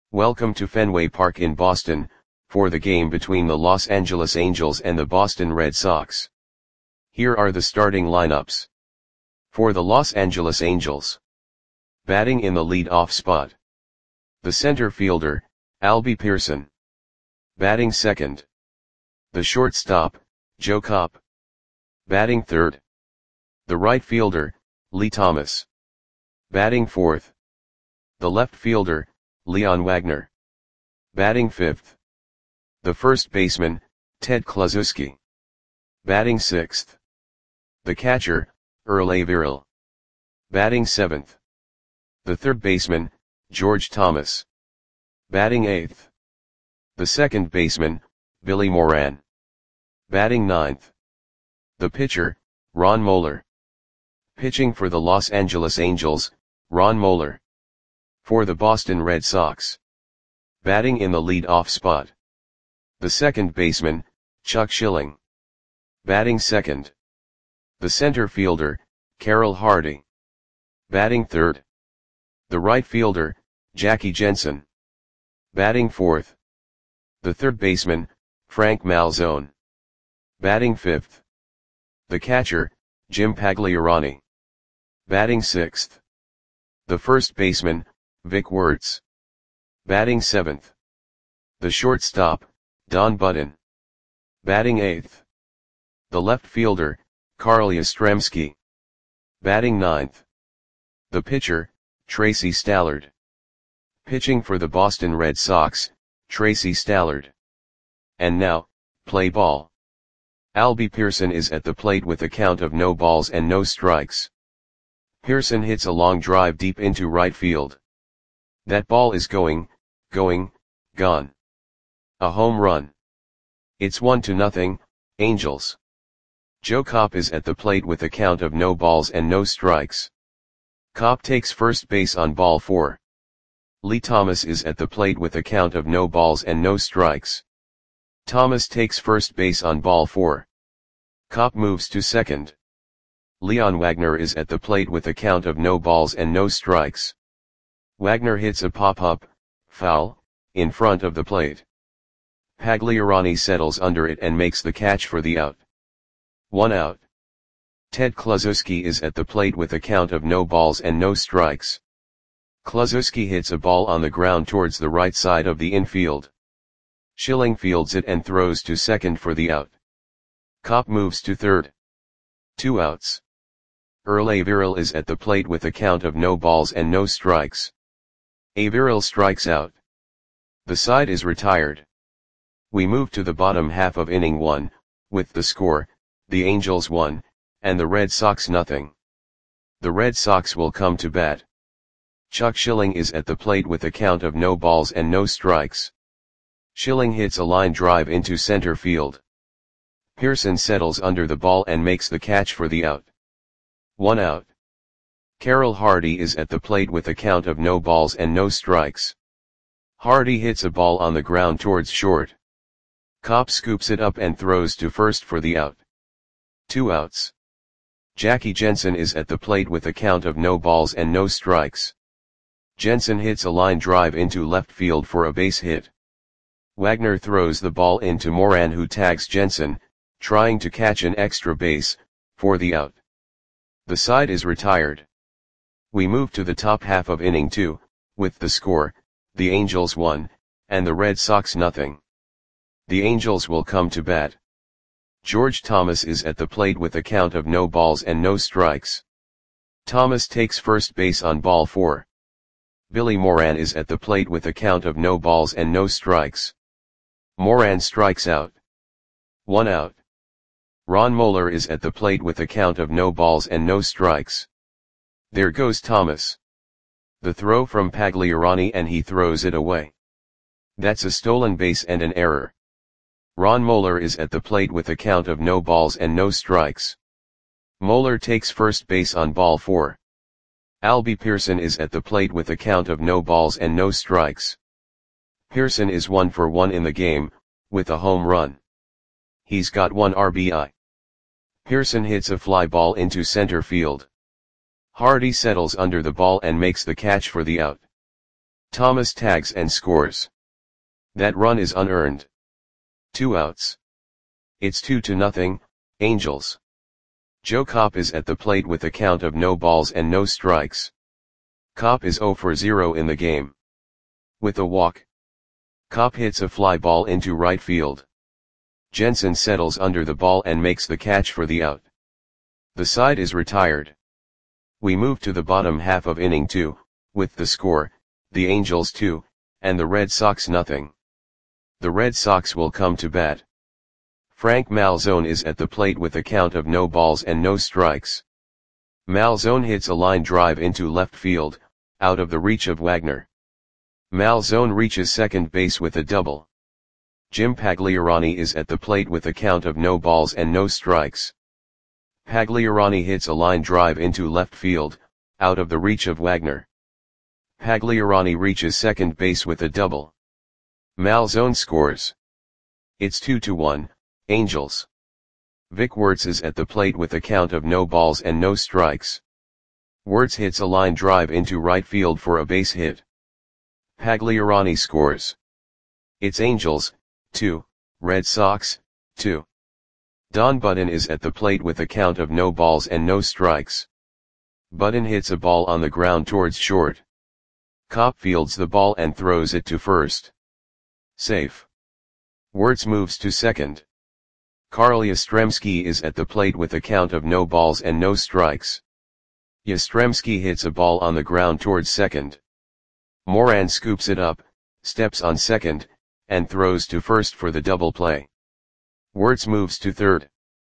Welcome to Fenway Park in Boston, for the game between the Los Angeles Angels and the Boston Red Sox. Here are the starting lineups. For the Los Angeles Angels. Batting in the lead-off spot. The center fielder, Albie Pearson. Batting second. The shortstop, Joe Kopp. Batting third. The right fielder, Lee Thomas. Batting fourth. The left fielder, Leon Wagner. Batting fifth. The first baseman, Ted Kluszewski. Batting sixth. The catcher, Earl Averill. Batting seventh. The third baseman, George Thomas. Batting eighth. The second baseman, Billy Moran. Batting ninth. The pitcher, Ron Moeller. Pitching for the Los Angeles Angels, Ron Moeller. For the Boston Red Sox. Batting in the lead-off spot. The second baseman, Chuck Schilling. Batting second. The center fielder, Carroll Hardy. Batting third. The right fielder, Jackie Jensen. Batting fourth. The third baseman, Frank Malzone. Batting fifth. The catcher, Jim Pagliarani. Batting sixth. The first baseman, Vic Wertz. Batting seventh. The shortstop, Don Button. Batting eighth. The left fielder, Carl Yastrzemski. Batting ninth. The pitcher, Tracy Stallard. Pitching for the Boston Red Sox, Tracy Stallard. And now, play ball. Albie Pearson is at the plate with a count of no balls and no strikes. Pearson hits a long drive deep into right field. That ball is gone. A home run. It's 1-0, Angels. Joe Kopp is at the plate with a count of no balls and no strikes. Kopp takes first base on ball 4. Lee Thomas is at the plate with a count of no balls and no strikes. Thomas takes first base on ball 4. Kopp moves to second. Leon Wagner is at the plate with a count of no balls and no strikes. Wagner hits a pop-up, foul, in front of the plate. Pagliarani settles under it and makes the catch for the out. 1 out. Ted Kluszewski is at the plate with a count of no balls and no strikes. Kluszewski hits a ball on the ground towards the right side of the infield. Schilling fields it and throws to second for the out. Kopp moves to third. 2 outs. Earl Averill is at the plate with a count of no balls and no strikes. Averill strikes out. The side is retired. We move to the bottom half of inning 1, with the score, the Angels 1, and the Red Sox nothing. The Red Sox will come to bat. Chuck Schilling is at the plate with a count of no balls and no strikes. Schilling hits a line drive into center field. Pearson settles under the ball and makes the catch for the out. 1 out. Carroll Hardy is at the plate with a count of no balls and no strikes. Hardy hits a ball on the ground towards short. Kopp scoops it up and throws to first for the out. 2 outs. Jackie Jensen is at the plate with a count of no balls and no strikes. Jensen hits a line drive into left field for a base hit. Wagner throws the ball into Moran, who tags Jensen, trying to catch an extra base, for the out. The side is retired. We move to the top half of inning 2, with the score, the Angels 1, and the Red Sox nothing. The Angels will come to bat. George Thomas is at the plate with a count of no balls and no strikes. Thomas takes first base on ball 4. Billy Moran is at the plate with a count of no balls and no strikes. Moran strikes out. 1 out. Ron Moeller is at the plate with a count of no balls and no strikes. There goes Thomas. The throw from Pagliarani and he throws it away. That's a stolen base and an error. Ron Moeller is at the plate with a count of no balls and no strikes. Moeller takes first base on ball 4. Albie Pearson is at the plate with a count of no balls and no strikes. Pearson is 1 for 1 in the game, with a home run. He's got 1 RBI. Pearson hits a fly ball into center field. Hardy settles under the ball and makes the catch for the out. Thomas tags and scores. That run is unearned. 2 outs. It's 2-0, Angels. Joe Kopp is at the plate with a count of no balls and no strikes. Kopp is 0 for 0 in the game. With a walk, Kopp hits a fly ball into right field. Jensen settles under the ball and makes the catch for the out. The side is retired. We move to the bottom half of inning 2, with the score, the Angels 2, and the Red Sox nothing. The Red Sox will come to bat. Frank Malzone is at the plate with a count of no balls and no strikes. Malzone hits a line drive into left field, out of the reach of Wagner. Malzone reaches second base with a double. Jim Pagliarani is at the plate with a count of no balls and no strikes. Pagliarani hits a line drive into left field, out of the reach of Wagner. Pagliarani reaches second base with a double. Malzone scores. It's 2-1, Angels. Vic Wertz is at the plate with a count of no balls and no strikes. Wertz hits a line drive into right field for a base hit. Pagliarani scores. It's Angels, 2, Red Sox, 2. Don Button is at the plate with a count of no balls and no strikes. Button hits a ball on the ground towards short. Kopp fields the ball and throws it to first. Safe. Wertz moves to second. Carl Yastrzemski is at the plate with a count of no balls and no strikes. Yastrzemski hits a ball on the ground towards second. Moran scoops it up, steps on second, and throws to first for the double play. Wertz moves to third.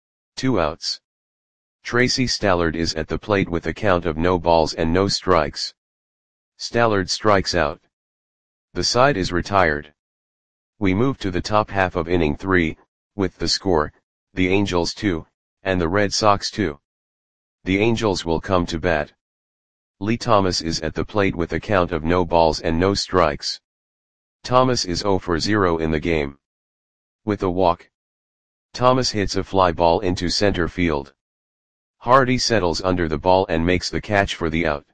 2 outs. Tracy Stallard is at the plate with a count of no balls and no strikes. Stallard strikes out. The side is retired. We move to the top half of inning 3, with the score, the Angels 2, and the Red Sox 2. The Angels will come to bat. Lee Thomas is at the plate with a count of no balls and no strikes. Thomas is 0 for 0 in the game. With a walk, Thomas hits a fly ball into center field. Hardy settles under the ball and makes the catch for the out.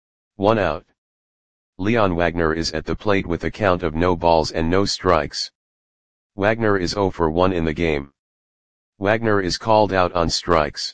1 out. Leon Wagner is at the plate with a count of no balls and no strikes. Wagner is 0 for 1 in the game. Wagner is called out on strikes.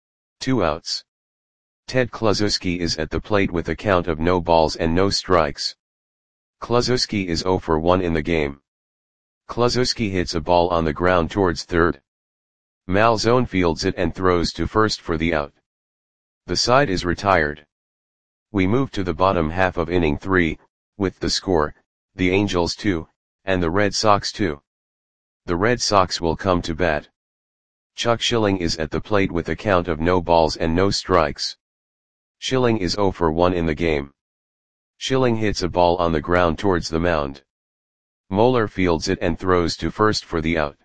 2 outs. Ted Kluszewski is at the plate with a count of no balls and no strikes. Kluszewski is 0 for 1 in the game. Kluszewski hits a ball on the ground towards third. Malzone fields it and throws to first for the out. The side is retired. We move to the bottom half of inning 3, with the score, the Angels 2, and the Red Sox 2. The Red Sox will come to bat. Chuck Schilling is at the plate with a count of no balls and no strikes. Schilling is 0 for 1 in the game. Schilling hits a ball on the ground towards the mound. Moeller fields it and throws to first for the out.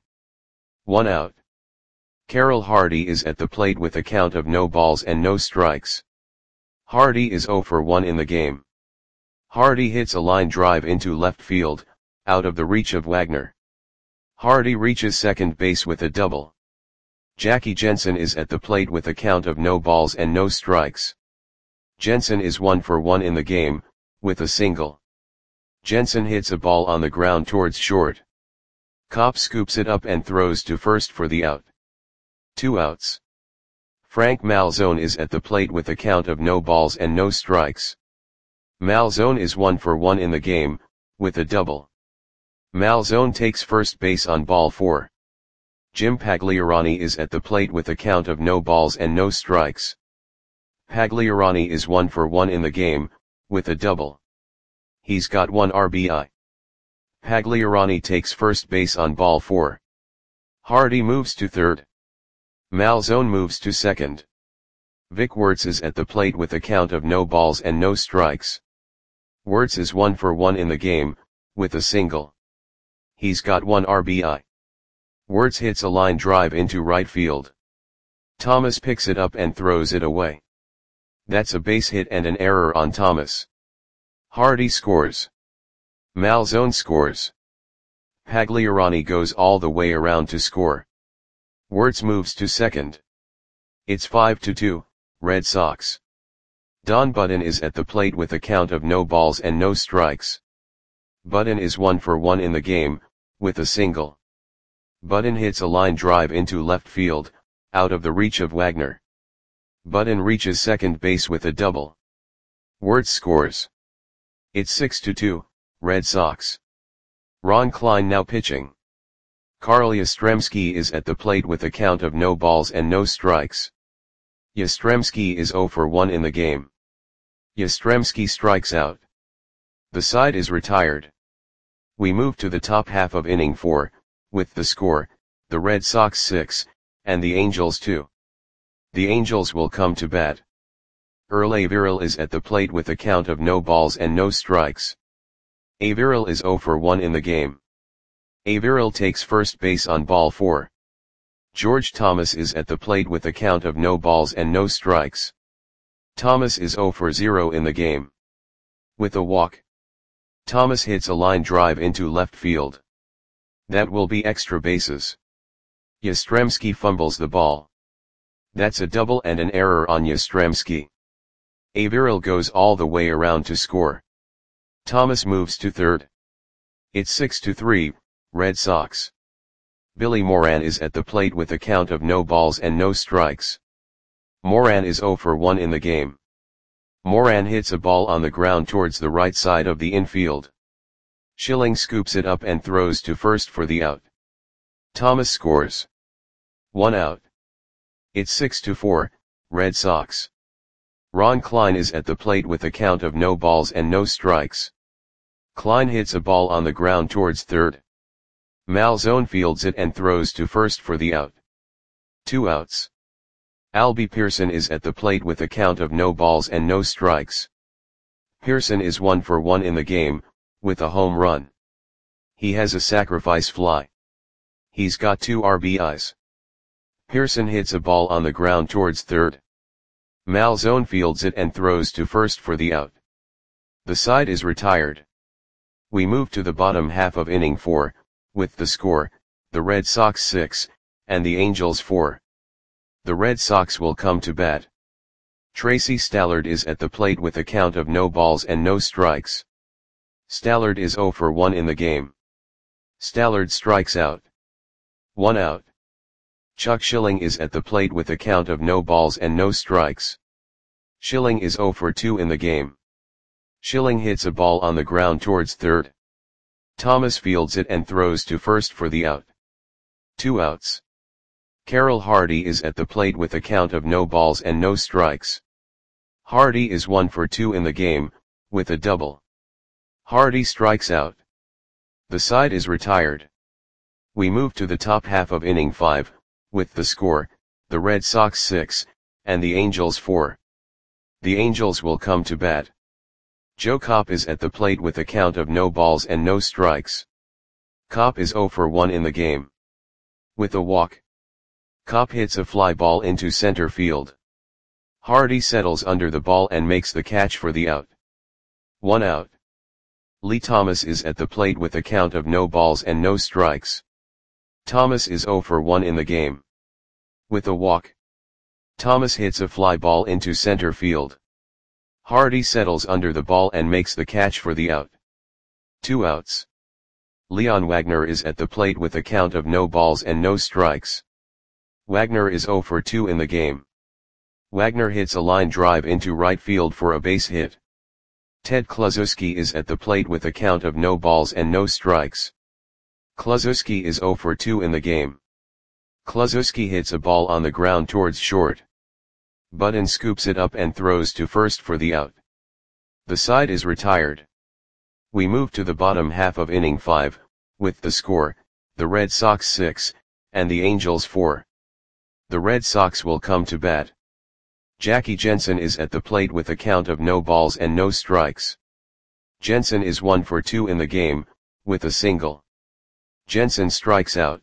1 out. Carroll Hardy is at the plate with a count of no balls and no strikes. Hardy is 0 for 1 in the game. Hardy hits a line drive into left field, out of the reach of Wagner. Hardy reaches second base with a double. Jackie Jensen is at the plate with a count of no balls and no strikes. Jensen is 1 for 1 in the game, with a single. Jensen hits a ball on the ground towards short. Kopp scoops it up and throws to first for the out. 2 outs. Frank Malzone is at the plate with a count of no balls and no strikes. Malzone is 1 for 1 in the game, with a double. Malzone takes first base on ball 4. Jim Pagliarani is at the plate with a count of no balls and no strikes. Pagliarani is 1 for 1 in the game, with a double. He's got 1 RBI. Pagliarani takes first base on ball 4. Hardy moves to third. Malzone moves to second. Vic Wertz is at the plate with a count of no balls and no strikes. Wertz is 1 for 1 in the game, with a single. He's got 1 RBI. Wertz hits a line drive into right field. Thomas picks it up and throws it away. That's a base hit and an error on Thomas. Hardy scores. Malzone scores. Pagliarani goes all the way around to score. Wertz moves to second. It's 5-2, Red Sox. Don Button is at the plate with a count of no balls and no strikes. Button is 1 for 1 in the game, with a single. Button hits a line drive into left field, out of the reach of Wagner. Button reaches second base with a double. Wirtz scores. It's 6-2, Red Sox. Ron Klein now pitching. Carl Yastrzemski is at the plate with a count of no balls and no strikes. Yastrzemski is 0 for 1 in the game. Yastrzemski strikes out. The side is retired. We move to the top half of inning 4, with the score, the Red Sox 6, and the Angels 2. The Angels will come to bat. Earl Averill is at the plate with a count of no balls and no strikes. Averill is 0 for 1 in the game. Averill takes first base on ball 4. George Thomas is at the plate with a count of no balls and no strikes. Thomas is 0 for 0 in the game. With a walk, Thomas hits a line drive into left field. That will be extra bases. Yastrzemski fumbles the ball. That's a double and an error on Yastrzemski. Averill goes all the way around to score. Thomas moves to third. It's 6-3, Red Sox. Billy Moran is at the plate with a count of no balls and no strikes. Moran is 0 for 1 in the game. Moran hits a ball on the ground towards the right side of the infield. Schilling scoops it up and throws to first for the out. Thomas scores. 1 out. It's 6-4, Red Sox. Ron Klein is at the plate with a count of no balls and no strikes. Klein hits a ball on the ground towards third. Malzone fields it and throws to first for the out. 2 outs. Albie Pearson is at the plate with a count of no balls and no strikes. Pearson is 1 for 1 in the game, with a home run. He has a sacrifice fly. He's got 2 RBIs. Pearson hits a ball on the ground towards third. Malzone fields it and throws to first for the out. The side is retired. We move to the bottom half of inning 4, with the score, the Red Sox 6, and the Angels 4. The Red Sox will come to bat. Tracy Stallard is at the plate with a count of no balls and no strikes. Stallard is 0 for 1 in the game. Stallard strikes out. 1 out. Chuck Schilling is at the plate with a count of no balls and no strikes. Schilling is 0 for 2 in the game. Schilling hits a ball on the ground towards third. Thomas fields it and throws to first for the out. 2 outs. Carroll Hardy is at the plate with a count of no balls and no strikes. Hardy is 1 for 2 in the game, with a double. Hardy strikes out. The side is retired. We move to the top half of inning 5, with the score, the Red Sox 6, and the Angels 4. The Angels will come to bat. Joe Kopp is at the plate with a count of no balls and no strikes. Kopp is 0 for 1 in the game. With a walk, Kopp hits a fly ball into center field. Hardy settles under the ball and makes the catch for the out. 1 out. Lee Thomas is at the plate with a count of no balls and no strikes. Thomas is 0 for 1 in the game. With a walk, Thomas hits a fly ball into center field. Hardy settles under the ball and makes the catch for the out. 2 outs. Leon Wagner is at the plate with a count of no balls and no strikes. Wagner is 0 for 2 in the game. Wagner hits a line drive into right field for a base hit. Ted Kluszewski is at the plate with a count of no balls and no strikes. Kluszewski is 0 for 2 in the game. Kluszewski hits a ball on the ground towards short. Button scoops it up and throws to first for the out. The side is retired. We move to the bottom half of inning 5, with the score, the Red Sox 6, and the Angels 4. The Red Sox will come to bat. Jackie Jensen is at the plate with a count of no balls and no strikes. Jensen is 1 for 2 in the game, with a single. Jensen strikes out.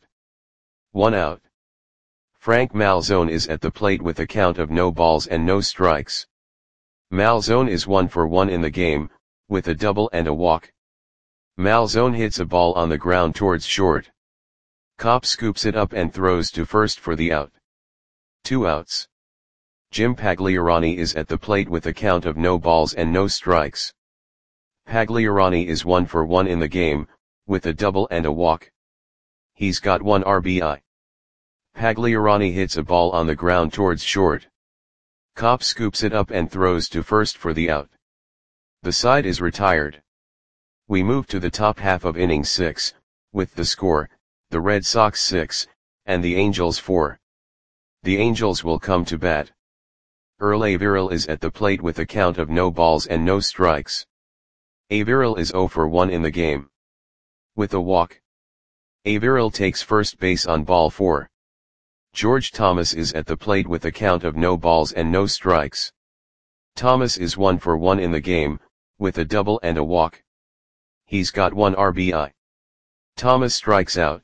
1 out. Frank Malzone is at the plate with a count of no balls and no strikes. Malzone is 1 for 1 in the game, with a double and a walk. Malzone hits a ball on the ground towards short. Kopp scoops it up and throws to first for the out. 2 outs. Jim Pagliarani is at the plate with a count of no balls and no strikes. Pagliarani is 1 for 1 in the game, with a double and a walk. He's got 1 RBI. Pagliarani hits a ball on the ground towards short. Copp scoops it up and throws to first for the out. The side is retired. We move to the top half of inning 6, with the score, the Red Sox 6, and the Angels 4. The Angels will come to bat. Earl Averill is at the plate with a count of no balls and no strikes. Averill is 0 for 1 in the game. With a walk. Averill takes first base on ball 4. George Thomas is at the plate with a count of no balls and no strikes. Thomas is 1 for 1 in the game, with a double and a walk. He's got 1 RBI. Thomas strikes out.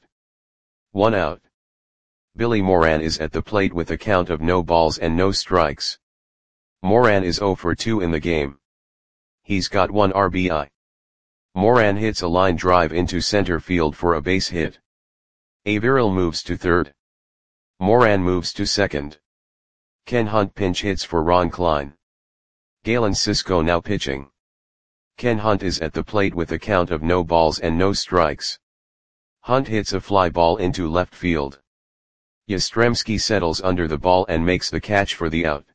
1 out. Billy Moran is at the plate with a count of no balls and no strikes. Moran is 0 for 2 in the game. He's got 1 RBI. Moran hits a line drive into center field for a base hit. Averill moves to third. Moran moves to second. Ken Hunt pinch hits for Ron Klein. Galen Cisco now pitching. Ken Hunt is at the plate with a count of no balls and no strikes. Hunt hits a fly ball into left field. Yastrzemski settles under the ball and makes the catch for the out.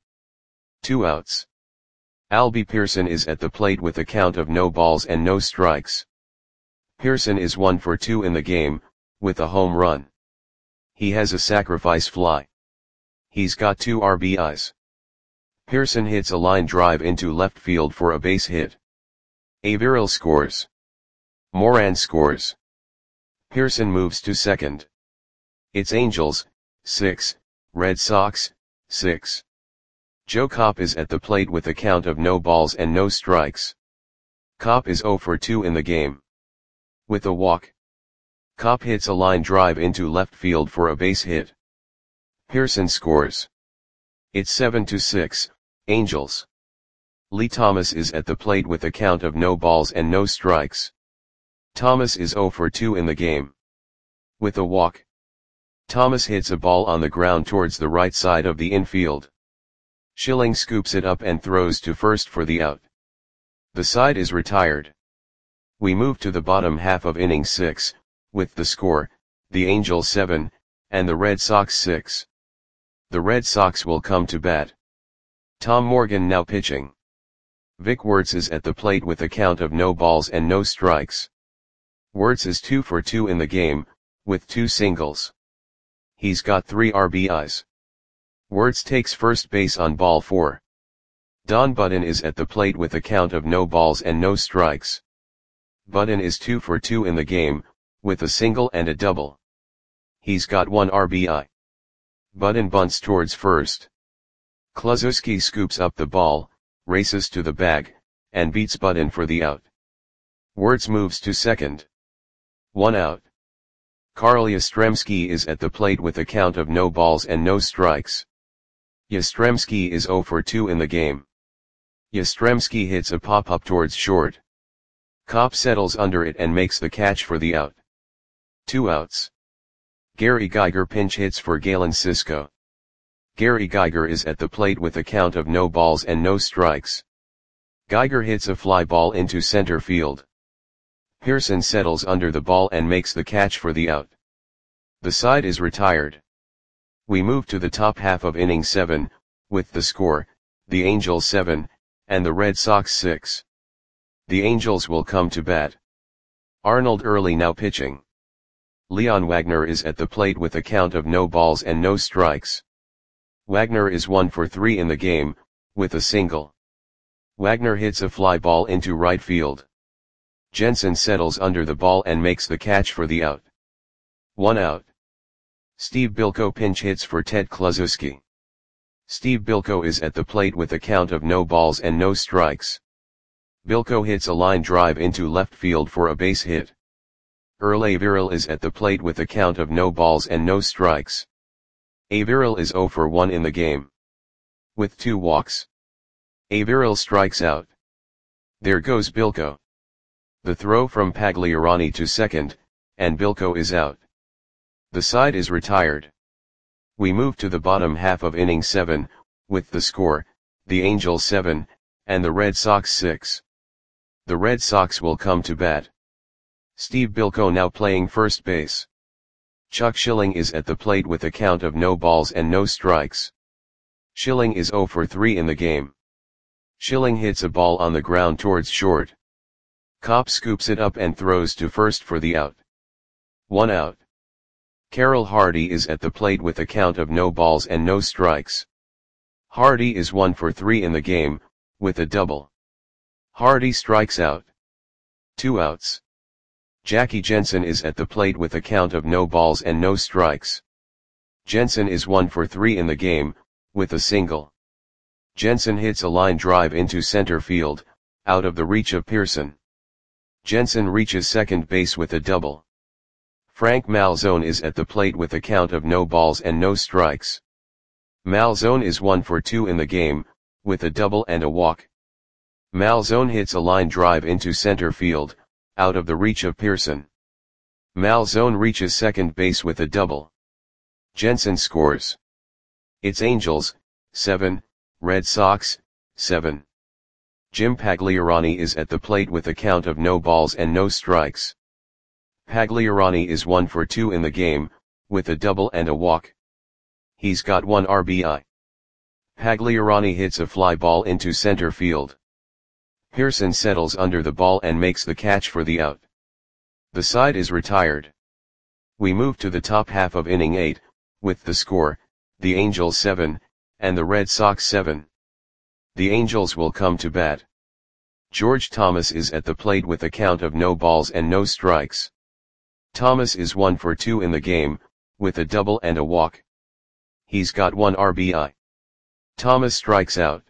2 outs. Albie Pearson is at the plate with a count of no balls and no strikes. Pearson is 1 for 2 in the game, with a home run. He has a sacrifice fly. He's got 2 RBIs. Pearson hits a line drive into left field for a base hit. Averill scores. Moran scores. Pearson moves to second. It's Angels, 6, Red Sox, 6. Joe Copp is at the plate with a count of no balls and no strikes. Copp is 0 for 2 in the game. With a walk. Copp hits a line drive into left field for a base hit. Pearson scores. It's 7-6, Angels. Lee Thomas is at the plate with a count of no balls and no strikes. Thomas is 0 for 2 in the game. With a walk. Thomas hits a ball on the ground towards the right side of the infield. Schilling scoops it up and throws to first for the out. The side is retired. We move to the bottom half of inning 6, with the score, the Angels 7, and the Red Sox 6. The Red Sox will come to bat. Tom Morgan now pitching. Vic Wertz is at the plate with a count of no balls and no strikes. Wertz is 2 for 2 in the game, with 2 singles. He's got 3 RBIs. Wertz takes first base on ball 4. Don Budden is at the plate with a count of no balls and no strikes. Budden is 2 for 2 in the game, with a single and a double. He's got 1 RBI. Budden bunts towards first. Kluszewski scoops up the ball, races to the bag, and beats Budden for the out. Wertz moves to second. 1 out. Carl Yastrzemski is at the plate with a count of no balls and no strikes. Yastrzemski is 0 for 2 in the game. Yastrzemski hits a pop-up towards short. Copp settles under it and makes the catch for the out. 2 outs. Gary Geiger pinch hits for Galen Cisco. Gary Geiger is at the plate with a count of no balls and no strikes. Geiger hits a fly ball into center field. Pearson settles under the ball and makes the catch for the out. The side is retired. We move to the top half of inning 7, with the score, the Angels 7, and the Red Sox 6. The Angels will come to bat. Arnold Early now pitching. Leon Wagner is at the plate with a count of no balls and no strikes. Wagner is 1 for 3 in the game, with a single. Wagner hits a fly ball into right field. Jensen settles under the ball and makes the catch for the out. 1 out. Steve Bilko pinch hits for Ted Kluszewski. Steve Bilko is at the plate with a count of no balls and no strikes. Bilko hits a line drive into left field for a base hit. Earl Averill is at the plate with a count of no balls and no strikes. Averill is 0 for 1 in the game. With 2 walks. Averill strikes out. There goes Bilko. The throw from Pagliarani to second, and Bilko is out. The side is retired. We move to the bottom half of inning 7, with the score, the Angels 7, and the Red Sox 6. The Red Sox will come to bat. Steve Bilko now playing first base. Chuck Schilling is at the plate with a count of no balls and no strikes. Schilling is 0 for 3 in the game. Schilling hits a ball on the ground towards short. Kopp scoops it up and throws to first for the out. 1 out. Carroll Hardy is at the plate with a count of no balls and no strikes. Hardy is 1 for 3 in the game, with a double. Hardy strikes out. 2 outs. Jackie Jensen is at the plate with a count of no balls and no strikes. Jensen is 1 for 3 in the game, with a single. Jensen hits a line drive into center field, out of the reach of Pearson. Jensen reaches second base with a double. Frank Malzone is at the plate with a count of no balls and no strikes. Malzone is 1 for 2 in the game, with a double and a walk. Malzone hits a line drive into center field, out of the reach of Pearson. Malzone reaches second base with a double. Jensen scores. It's Angels, 7, Red Sox, 7. Jim Pagliarani is at the plate with a count of no balls and no strikes. Pagliarani is 1 for 2 in the game, with a double and a walk. He's got 1 RBI. Pagliarani hits a fly ball into center field. Pearson settles under the ball and makes the catch for the out. The side is retired. We move to the top half of inning 8, with the score, the Angels 7, and the Red Sox 7. The Angels will come to bat. George Thomas is at the plate with a count of no balls and no strikes. Thomas is 1 for 2 in the game, with a double and a walk. He's got 1 RBI. Thomas strikes out.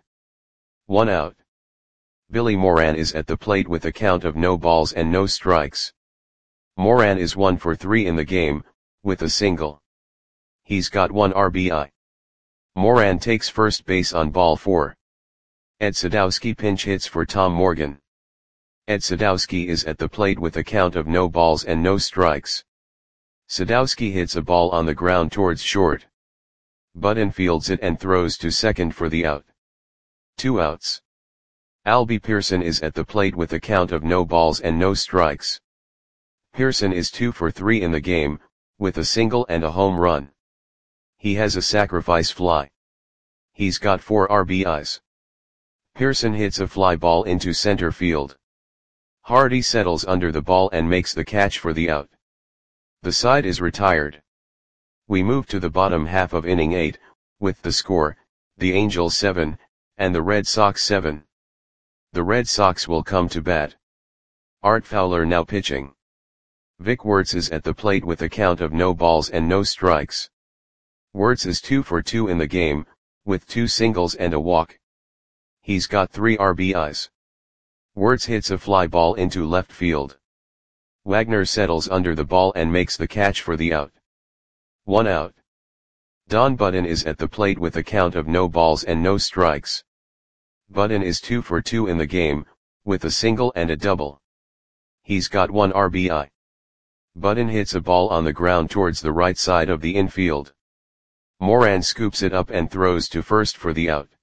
1 out. Billy Moran is at the plate with a count of no balls and no strikes. Moran is 1 for 3 in the game, with a single. He's got 1 RBI. Moran takes first base on ball 4. Ed Sadowski pinch hits for Tom Morgan. Ed Sadowski is at the plate with a count of no balls and no strikes. Sadowski hits a ball on the ground towards short. Budden fields it and throws to second for the out. 2 outs. Albie Pearson is at the plate with a count of no balls and no strikes. Pearson is 2 for 3 in the game, with a single and a home run. He has a sacrifice fly. He's got 4 RBIs. Pearson hits a fly ball into center field. Hardy settles under the ball and makes the catch for the out. The side is retired. We move to the bottom half of inning 8, with the score, the Angels 7, and the Red Sox 7. The Red Sox will come to bat. Art Fowler now pitching. Vic Wertz is at the plate with a count of no balls and no strikes. Wertz is 2 for 2 in the game, with 2 singles and a walk. He's got 3 RBIs. Wertz hits a fly ball into left field. Wagner settles under the ball and makes the catch for the out. 1 out. Don Budden is at the plate with a count of no balls and no strikes. Budden is 2 for 2 in the game, with a single and a double. He's got 1 RBI. Budden hits a ball on the ground towards the right side of the infield. Moran scoops it up and throws to first for the out.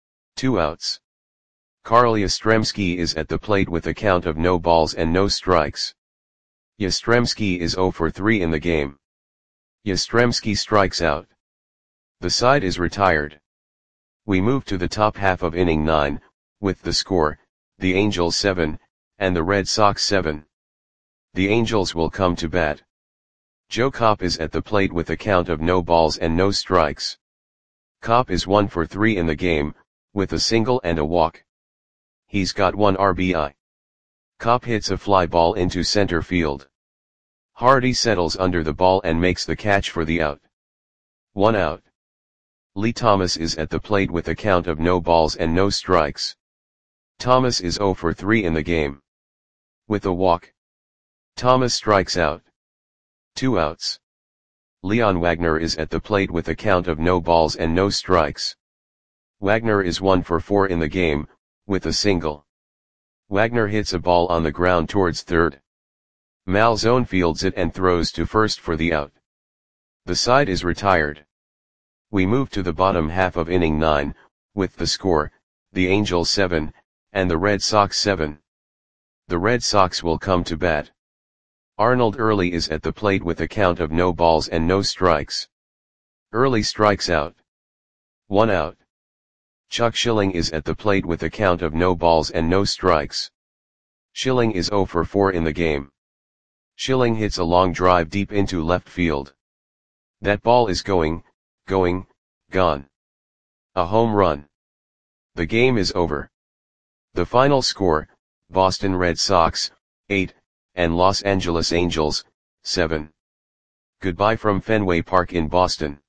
2 outs. Carl Yastrzemski is at the plate with a count of no balls and no strikes. Yastrzemski is 0 for 3 in the game. Yastrzemski strikes out. The side is retired. We move to the top half of inning 9, with the score, the Angels 7, and the Red Sox 7. The Angels will come to bat. Joe Kopp is at the plate with a count of no balls and no strikes. Kopp is 1 for 3 in the game, with a single and a walk. He's got 1 RBI. Kopp hits a fly ball into center field. Hardy settles under the ball and makes the catch for the out. 1 out. Lee Thomas is at the plate with a count of no balls and no strikes. Thomas is 0 for 3 in the game. With a walk. Thomas strikes out. 2 outs. Leon Wagner is at the plate with a count of no balls and no strikes. Wagner is 1 for 4 in the game, with a single. Wagner hits a ball on the ground towards third. Malzone fields it and throws to first for the out. The side is retired. We move to the bottom half of inning 9, with the score, the Angels 7, and the Red Sox 7. The Red Sox will come to bat. Arnold Early is at the plate with a count of no balls and no strikes. Early strikes out. 1 out. Chuck Schilling is at the plate with a count of no balls and no strikes. Schilling is 0 for 4 in the game. Schilling hits a long drive deep into left field. That ball is gone. A home run. The game is over. The final score, Boston Red Sox, 8, and Los Angeles Angels, 7. Goodbye from Fenway Park in Boston.